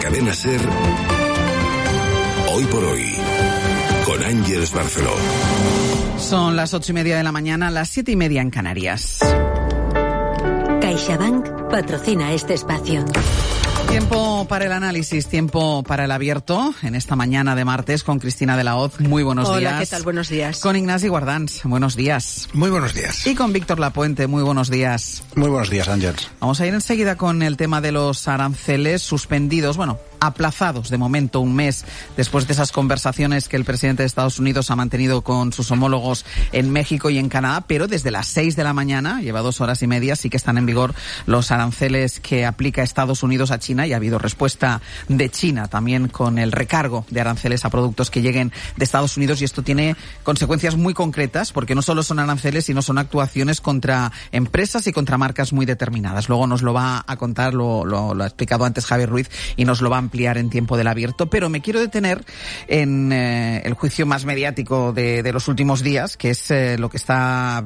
Cadena SER, Hoy por Hoy, con Ángeles Barceló. Son las 8:30 de la mañana, las 7:30 en Canarias. CaixaBank patrocina este espacio. Tiempo para el análisis, tiempo para el abierto en esta mañana de martes con Cristina de la Hoz. Muy buenos días. Hola, ¿qué tal? Buenos días. Con Ignasi Guardans. Buenos días. Muy buenos días. Y con Víctor Lapuente. Muy buenos días. Muy buenos días, Ángeles. Vamos a ir enseguida con el tema de los aranceles suspendidos, aplazados de momento un mes después de esas conversaciones que el presidente de Estados Unidos ha mantenido con sus homólogos en México y en Canadá, pero desde las 6 de la mañana, lleva 2 horas y media, sí que están en vigor los aranceles que aplica Estados Unidos a China y ha habido respuesta de China también con el recargo de aranceles a productos que lleguen de Estados Unidos, y esto tiene consecuencias muy concretas porque no solo son aranceles sino son actuaciones contra empresas y contra marcas muy determinadas. Luego nos lo va a contar, lo ha explicado antes Javier Ruiz y nos lo va a ampliar en tiempo del abierto, pero me quiero detener en el juicio más mediático de los últimos días, que es lo que está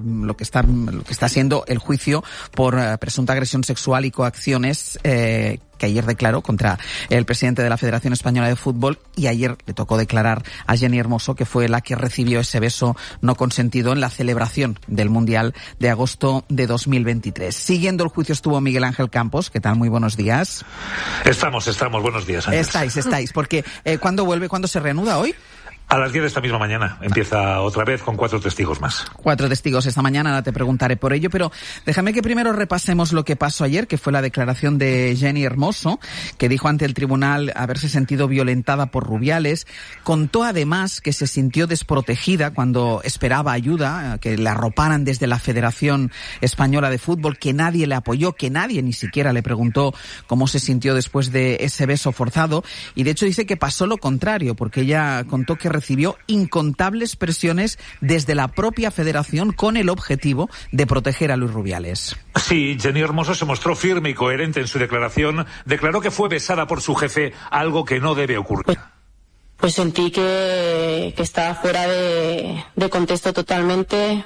siendo el juicio por presunta agresión sexual y coacciones que ayer declaró contra el presidente de la Federación Española de Fútbol, y ayer le tocó declarar a Jenny Hermoso, que fue la que recibió ese beso no consentido en la celebración del Mundial de agosto de 2023. Siguiendo el juicio estuvo Miguel Ángel Campos. ¿Qué tal? Muy buenos días. Estamos. Buenos días, Ángeles. Estáis, porque ¿cuándo vuelve? ¿Cuándo se reanuda hoy? A las 10 de esta misma mañana empieza otra vez con 4 testigos más. 4 testigos esta mañana, ahora te preguntaré por ello, pero déjame que primero repasemos lo que pasó ayer, que fue la declaración de Jenny Hermoso, que dijo ante el tribunal haberse sentido violentada por Rubiales. Contó además que se sintió desprotegida cuando esperaba ayuda, que le arroparan desde la Federación Española de Fútbol, que nadie le apoyó, que nadie ni siquiera le preguntó cómo se sintió después de ese beso forzado, y de hecho dice que pasó lo contrario, porque ella contó que recibió incontables presiones desde la propia federación con el objetivo de proteger a Luis Rubiales. Sí, Jenny Hermoso se mostró firme y coherente en su declaración. Declaró que fue besada por su jefe, algo que no debe ocurrir. Pues sentí que estaba fuera de contexto totalmente,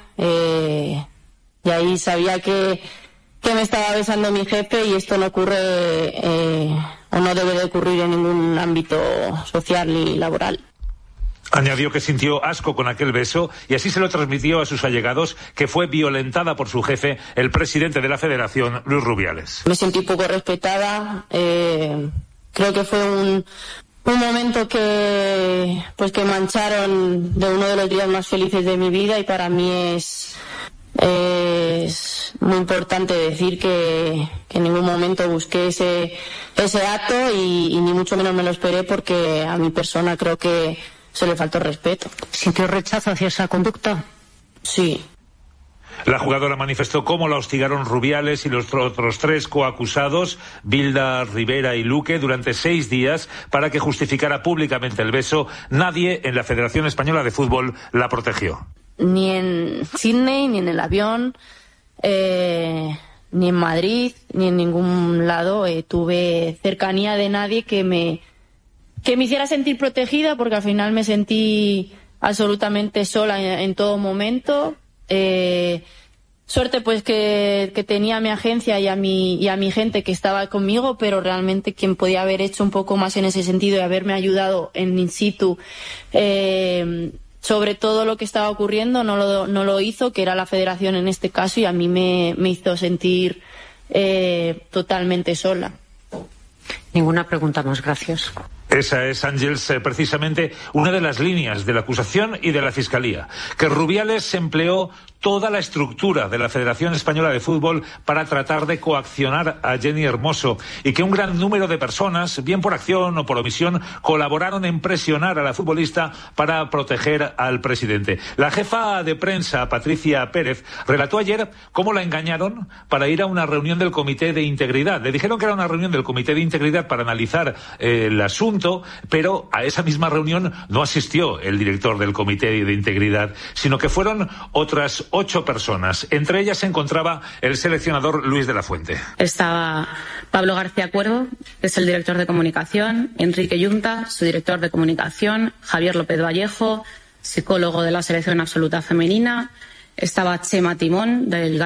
y ahí sabía que me estaba besando mi jefe, y esto no ocurre o no debe de ocurrir en ningún ámbito social ni laboral. Añadió que sintió asco con aquel beso y así se lo transmitió a sus allegados, que fue violentada por su jefe, el presidente de la Federación, Luis Rubiales. Me sentí poco respetada. Creo que fue un momento que mancharon de uno de los días más felices de mi vida, y para mí es muy importante decir que en ningún momento busqué ese acto y ni mucho menos me lo esperé, porque a mi persona creo que se le faltó respeto. ¿Sintió rechazo hacia esa conducta? Sí. La jugadora manifestó cómo la hostigaron Rubiales y los otros 3 coacusados, Bilda, Rivera y Luque, durante 6 días para que justificara públicamente el beso. Nadie en la Federación Española de Fútbol la protegió. Ni en Sydney, ni en el avión, ni en Madrid, ni en ningún lado tuve cercanía de nadie que me hiciera sentir protegida, porque al final me sentí absolutamente sola en todo momento. Suerte pues que tenía a mi agencia y a mi gente que estaba conmigo, pero realmente quien podía haber hecho un poco más en ese sentido y haberme ayudado en in situ sobre todo lo que estaba ocurriendo no lo hizo, que era la federación en este caso, y a mí me hizo sentir totalmente sola. Ninguna pregunta más, gracias. Esa es, Ángeles, precisamente una de las líneas de la acusación y de la Fiscalía, que Rubiales empleó toda la estructura de la Federación Española de Fútbol para tratar de coaccionar a Jenny Hermoso, y que un gran número de personas, bien por acción o por omisión, colaboraron en presionar a la futbolista para proteger al presidente. La jefa de prensa, Patricia Pérez, relató ayer cómo la engañaron para ir a una reunión del Comité de Integridad. Le dijeron que era una reunión del Comité de Integridad para analizar el asunto, pero a esa misma reunión no asistió el director del Comité de Integridad, sino que fueron otras 8 personas. Entre ellas se encontraba el seleccionador Luis de la Fuente. Estaba Pablo García Cuervo, que es el director de comunicación, Enrique Yunta, su director de comunicación, Javier López Vallejo, psicólogo de la selección absoluta femenina, estaba Chema Timón, del